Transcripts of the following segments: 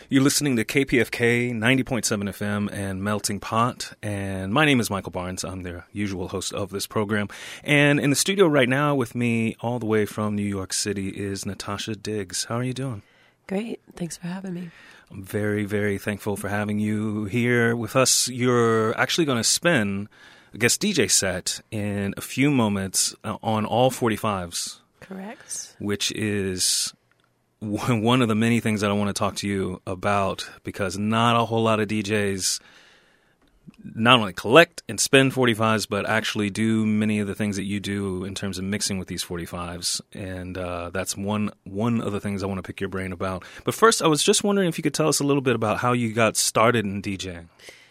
You're listening to KPFK 90.7 FM and Melting Pot. And my name is Michael Barnes. I'm the usual host of this program. And in the studio right now with me, all the way from New York City, is Natasha Diggs. How are you doing? Great. Thanks for having me. I'm very, very thankful for having you here with us. You're actually going to spin a guest DJ set in a few moments on all 45s. Correct. Which is one of the many things that I want to talk to you about, because not a whole lot of DJs not only collect and spin 45s, but actually do many of the things that you do in terms of mixing with these 45s. And that's one of the things I want to pick your brain about. But first, I was just wondering if you could tell us a little bit about how you got started in DJing.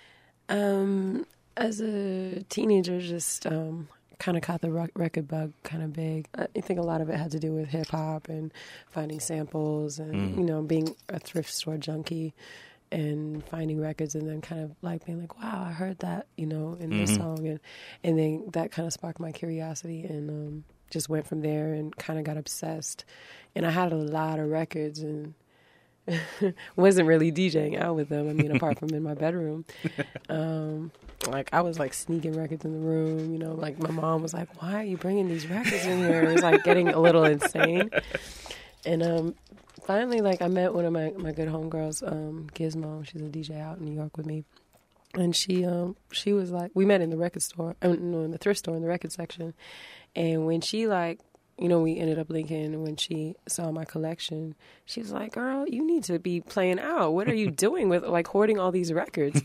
As a teenager, just kind of caught the record bug kind of big. I think a lot of it had to do with hip-hop and finding samples and, you know, being a thrift store junkie and finding records and then kind of like being like, wow, I heard that, you know, in this song. And then that kind of sparked my curiosity and just went from there and kind of got obsessed. And I had a lot of records and wasn't really DJing out with them. I mean, apart from in my bedroom. Like, I was, like, sneaking records in the room, you know. Like, my mom was like, why are you bringing these records in here? It was, like, getting a little insane. And finally, like, I met one of my good homegirls, Gizmo. She's a DJ out in New York with me. And she was, like, we met in the record store. In the thrift store in the record section. And when she, like, you know, we ended up linking. When she saw my collection, she was like, girl, you need to be playing out. What are you doing with, like, hoarding all these records?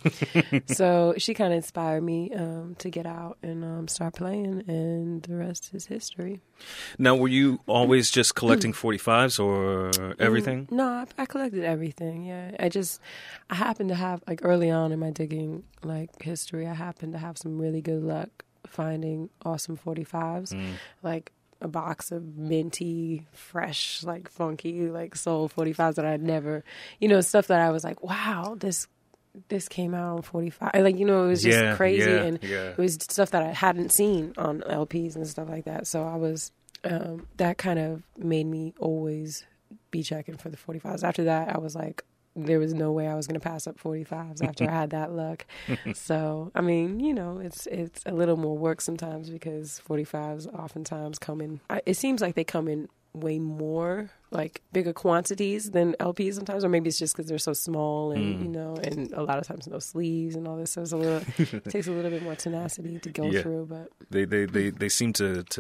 So she kind of inspired me to get out and start playing, and the rest is history. Now, were you always just collecting 45s or everything? No, I collected everything, yeah. I happened to have, like, early on in my digging, like, history, I happened to have some really good luck finding awesome 45s, like, a box of minty, fresh, like funky, like soul 45s that I'd never, you know, stuff that I was like, wow, this came out on 45. Like, you know, it was just crazy. And it was stuff that I hadn't seen on LPs and stuff like that. So I was, that kind of made me always be checking for the 45s. After that, I was like, there was no way I was going to pass up 45s after I had that luck. So, I mean, you know, it's a little more work sometimes because 45s oftentimes come in. It seems like they come in way more, like bigger quantities than LPs sometimes, or maybe it's just because they're so small and, you know, and a lot of times no sleeves and all this. So it takes a little bit more tenacity to go through. But they seem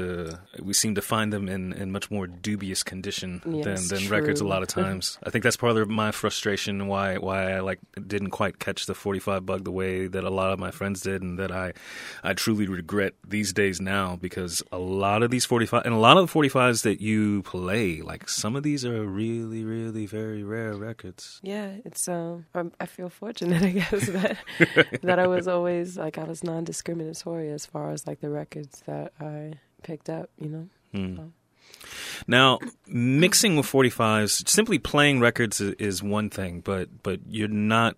we seem to find them in much more dubious condition than records a lot of times. I think that's part of my frustration why I like didn't quite catch the 45 bug the way that a lot of my friends did, and that I truly regret these days now, because a lot of these 45 and a lot of the 45s that you play, like some of these are really, really very rare records. Yeah, it's I feel fortunate, I guess, that I was always like, I was non-discriminatory as far as like the records that I picked up, you know. Now, mixing with 45s, simply playing records is one thing, but you're not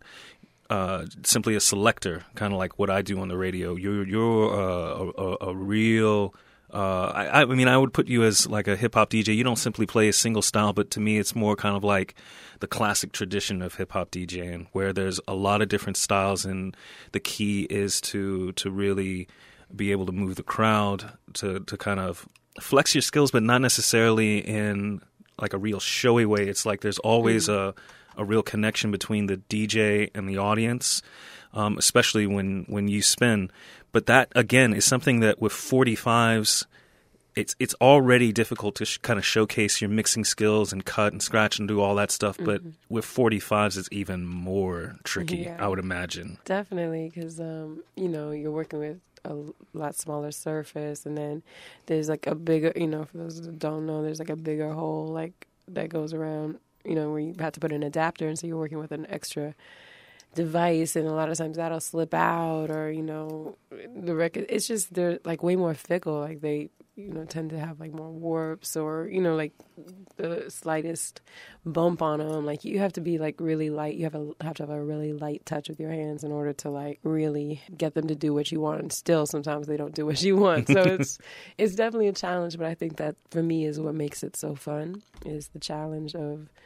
simply a selector, kind of like what I do on the radio. You're a real. I mean, I would put you as like a hip-hop DJ. You don't simply play a single style, but to me it's more kind of like the classic tradition of hip-hop DJing, where there's a lot of different styles, and the key is to really be able to move the crowd, to kind of flex your skills, but not necessarily in like a real showy way. It's like there's always a real connection between the DJ and the audience, especially when you spin. But that, again, is something that with 45s, it's already difficult to kind of showcase your mixing skills and cut and scratch and do all that stuff. But with 45s, it's even more tricky, I would imagine. Definitely, because, you know, you're working with a lot smaller surface, and then there's like a bigger, you know, for those that don't know, there's like a bigger hole like that goes around, you know, where you have to put an adapter, and so you're working with an extra device, and a lot of times that'll slip out, or, you know, the record, it's just, they're like way more fickle, like they, you know, tend to have like more warps, or, you know, like the slightest bump on them, like you have to be like really light, you have to have a really light touch with your hands in order to like really get them to do what you want, and still sometimes they don't do what you want. So it's definitely a challenge, but I think that for me is what makes it so fun, is the challenge of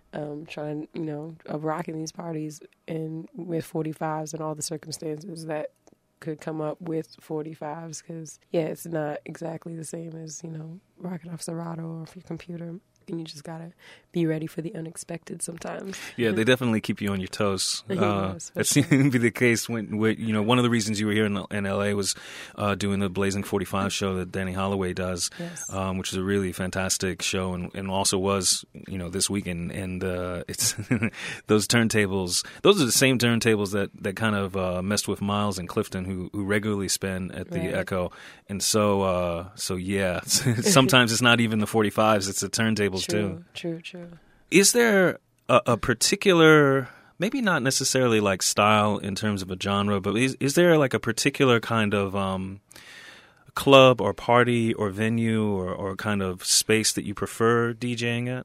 trying, of rocking these parties and with 45s and all the circumstances that could come up with 45s. Because, yeah, it's not exactly the same as, rocking off Serato or off your computer. And you just got to be ready for the unexpected sometimes. Yeah, they definitely keep you on your toes. Yes, that seemed to be the case when one of the reasons you were here in L.A. was doing the Blazing 45 show that Danny Holloway does, yes. Which is a really fantastic show, and also was, this weekend. And it's those turntables, those are the same turntables that kind of messed with Miles and Clifton, who regularly spin at the Right. Echo. And so yeah, sometimes it's not even the 45s, it's the turntables too. True. Is there a particular, maybe not necessarily like style in terms of a genre, but is there like a particular kind of club or party or venue or kind of space that you prefer DJing at?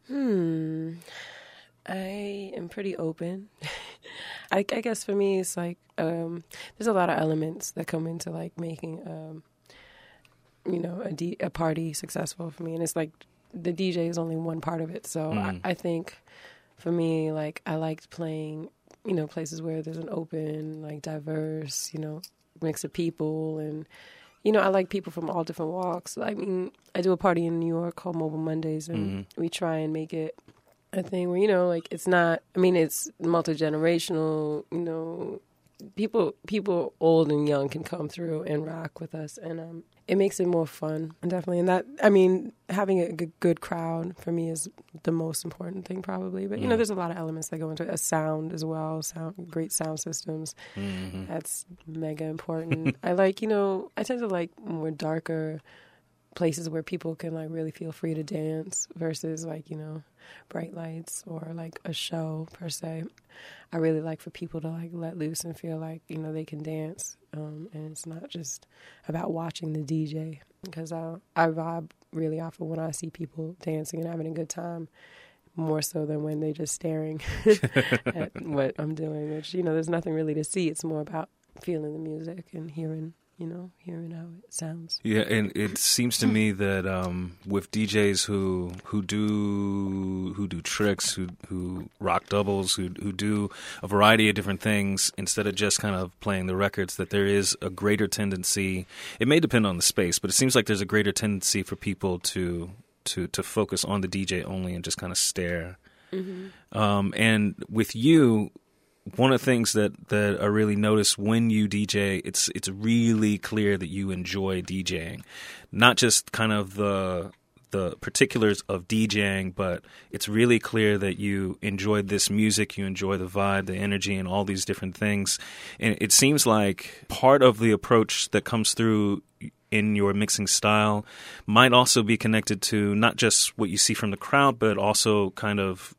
I am pretty open. I guess for me, it's like there's a lot of elements that come into like making a party successful for me, and it's like the DJ is only one part of it. So I think for me, like I liked playing, places where there's an open, like diverse, mix of people, and I like people from all different walks. I mean, I do a party in New York called Mobile Mondays, and we try and make it a thing where like it's not. I mean, it's multi-generational. People old and young can come through and rock with us, and it makes it more fun, definitely. And that, I mean, having a good crowd for me is the most important thing, probably. But there's a lot of elements that go into it. A sound as well, great sound systems. Mm-hmm. That's mega important. I tend to like more darker places where people can like really feel free to dance versus like bright lights or like a show per se. I really like for people to like let loose and feel like they can dance, and it's not just about watching the DJ, because I vibe really often when I see people dancing and having a good time, more so than when they're just staring at what I'm doing, which there's nothing really to see. It's more about feeling the music and hearing how it sounds. Yeah, and it seems to me that with DJs who do tricks, who rock doubles, who do a variety of different things, instead of just kind of playing the records, that there is a greater tendency. It may depend on the space, but it seems like there's a greater tendency for people to focus on the DJ only and just kind of stare. Mm-hmm. And with you, one of the things that I really notice when you DJ, it's really clear that you enjoy DJing, not just kind of the particulars of DJing, but it's really clear that you enjoy this music, you enjoy the vibe, the energy, and all these different things. And it seems like part of the approach that comes through in your mixing style might also be connected to not just what you see from the crowd, but also kind of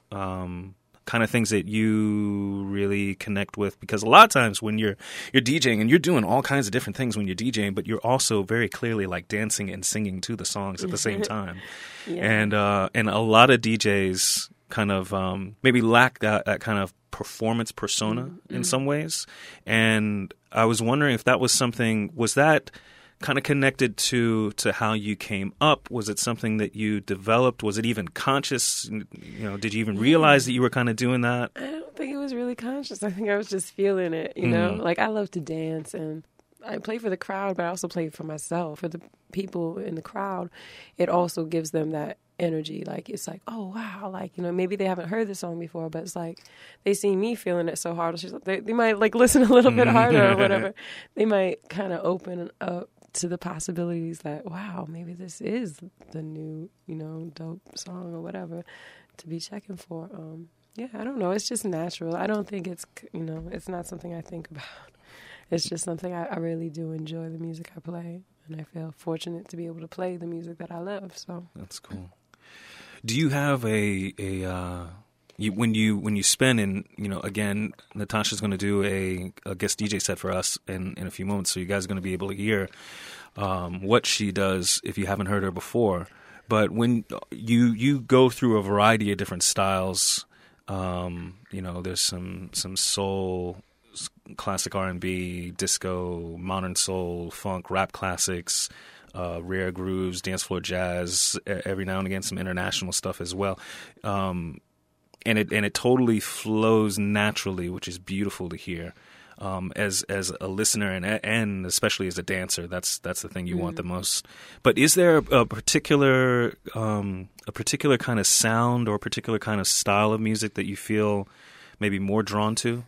things that you really connect with, because a lot of times when you're DJing and you're doing all kinds of different things when you're DJing, but you're also very clearly like dancing and singing to the songs at the same time. Yeah. And a lot of DJs kind of maybe lack that kind of performance persona in some ways. And I was wondering if that was something, was that kind of connected to how you came up? Was it something that you developed? Was it even conscious? Did you even realize that you were kind of doing that? I don't think it was really conscious. I think I was just feeling it, Like, I love to dance, and I play for the crowd, but I also play for myself. For the people in the crowd, it also gives them that energy. Like, it's like, oh, wow. Like, maybe they haven't heard the song before, but it's like they see me feeling it so hard. They might, like, listen a little bit harder or whatever. They might kind of open up to the possibilities that, wow, maybe this is the new, dope song or whatever to be checking for. I don't know. It's just natural. I don't think it's, it's not something I think about. It's just something I really do enjoy the music I play, and I feel fortunate to be able to play the music that I love. So that's cool. Do you have when you spin, and again, Natasha's going to do a guest DJ set for us in a few moments, so you guys are going to be able to hear what she does if you haven't heard her before. But when you go through a variety of different styles, there's some soul, classic R&B, disco, modern soul, funk, rap classics, rare grooves, dance floor jazz, every now and again some international stuff as well. and it totally flows naturally, which is beautiful to hear. As a listener and especially as a dancer, that's the thing you want the most. But is there a particular kind of sound or a particular kind of style of music that you feel maybe more drawn to?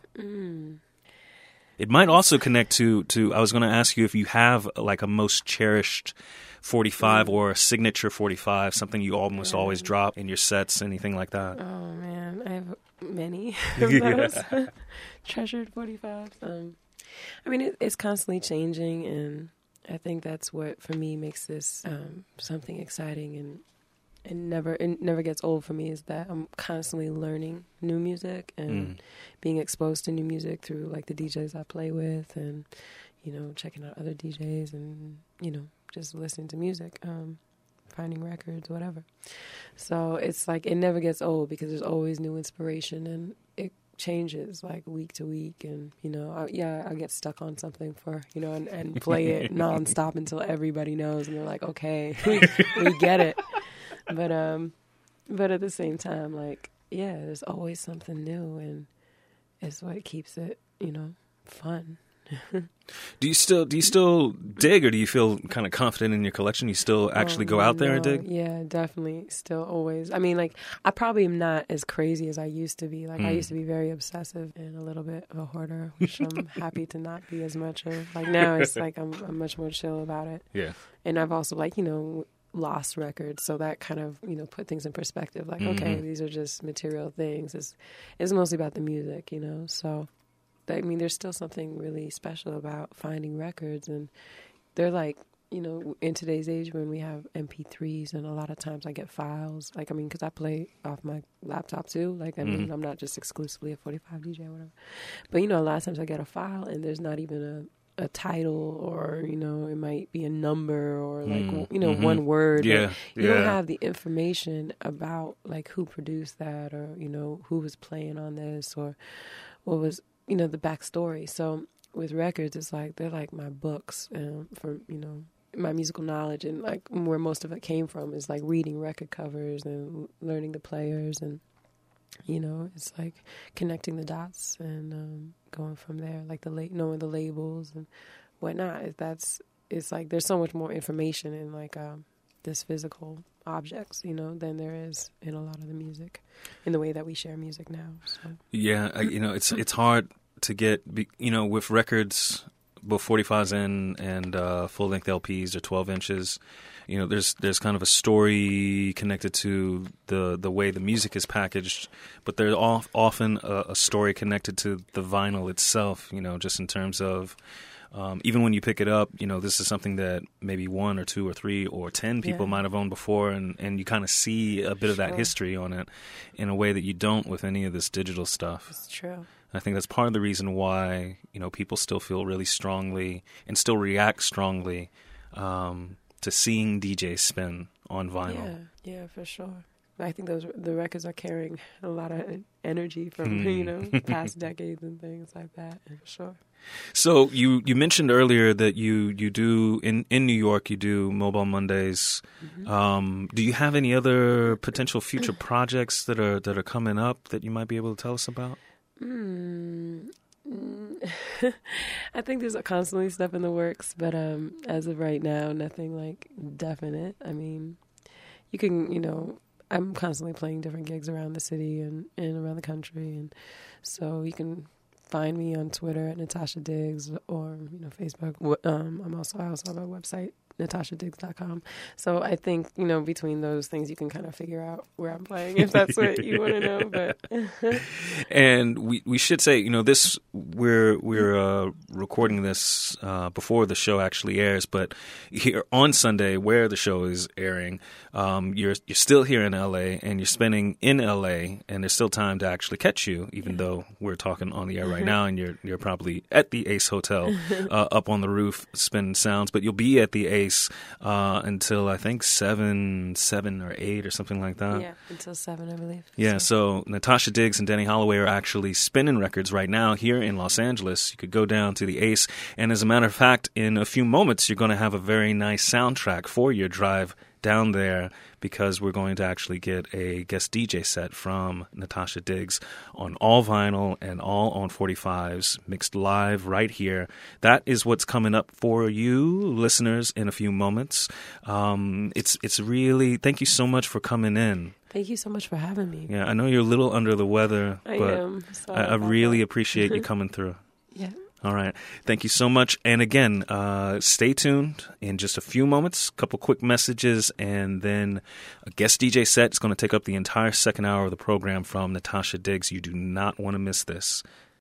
It might also connect to. I was going to ask you if you have like a most cherished 45 or a signature 45, something you almost always drop in your sets, anything like that. Oh man, I have many of those treasured 45s. I mean, it's constantly changing, and I think that's what for me makes this something exciting and it never gets old for me, is that I'm constantly learning new music and being exposed to new music through like the DJs I play with, and checking out other DJs, and just listening to music, finding records, whatever. So it's like it never gets old because there's always new inspiration, and it changes like week to week. And I'll get stuck on something for and play it nonstop until everybody knows, and they're like, okay, we get it. But at the same time, like, yeah, there's always something new, and it's what keeps it, fun. Do you still dig, or do you feel kind of confident in your collection? You still actually go out there and dig? Yeah, definitely. Still always. I mean, like, I probably am not as crazy as I used to be. Like, I used to be very obsessive and a little bit of a hoarder, which I'm happy to not be as much of. Like, now it's like I'm much more chill about it. Yeah. And I've also, like, lost records, so that kind of put things in perspective. Like, okay, these are just material things. It's mostly about the music, so I mean there's still something really special about finding records, and they're like, in today's age when we have MP3s, and a lot of times I get files, like, I mean, because I play off my laptop too, like, I mean, I'm not just exclusively a 45 DJ or whatever, but a lot of times I get a file and there's not even a title, or it might be a number, or like one word. You don't have the information about like who produced that, or who was playing on this, or what was the backstory. So with records, it's like they're like my books for my musical knowledge, and like where most of it came from is like reading record covers and learning the players, and it's like connecting the dots and going from there, like knowing the labels and whatnot. It's like there's so much more information in like this physical objects, than there is in a lot of the music, in the way that we share music now. So. Yeah, it's hard to get, with records, both 45s and full-length LPs or 12 inches. There's kind of a story connected to the way the music is packaged, but there's often a story connected to the vinyl itself, just in terms of even when you pick it up, this is something that maybe 1 or 2 or 3 or 10 people might have owned before, and you kind of see a bit of that history on it in a way that you don't with any of this digital stuff. It's true. I think that's part of the reason why, people still feel really strongly and still react strongly to seeing DJs spin on vinyl. Yeah, for sure. I think the records are carrying a lot of energy from past decades and things like that. For sure. So you mentioned earlier that you do in New York, you do Mobile Mondays. Do you have any other potential future projects that are coming up that you might be able to tell us about? I think there's constantly stuff in the works, but as of right now, nothing like definite. I mean, you can, I'm constantly playing different gigs around the city and around the country, and so you can find me on Twitter at Natasha Diggs, or Facebook. I also have a website, NatashaDiggs.com. So I think between those things you can kind of figure out where I'm playing, if that's what you want to know. But and we should say this, we're recording this before the show actually airs, but here on Sunday where the show is airing, you're still here in LA and you're spending in LA, and there's still time to actually catch you, even though we're talking on the air right now, and you're probably at the Ace Hotel up on the roof spinning sounds, but you'll be at the Ace until I think 7 or 8 or something like that. Yeah, until 7, I believe. Yeah, so Natasha Diggs and Denny Holloway are actually spinning records right now here in Los Angeles. You could go down to the Ace, and as a matter of fact, in a few moments, you're going to have a very nice soundtrack for your drive down there, because we're going to actually get a guest DJ set from Natasha Diggs on all vinyl and all on 45s, mixed live right here. That is what's coming up for you, listeners, in a few moments. It's really, thank you so much for coming in. Thank you so much for having me. Yeah, I know you're a little under the weather, but I am. I really appreciate you coming through. Yeah. All right. Thank you so much. And again, stay tuned in just a few moments, a couple quick messages, and then a guest DJ set is going to take up the entire second hour of the program from Natasha Diggs. You do not want to miss this.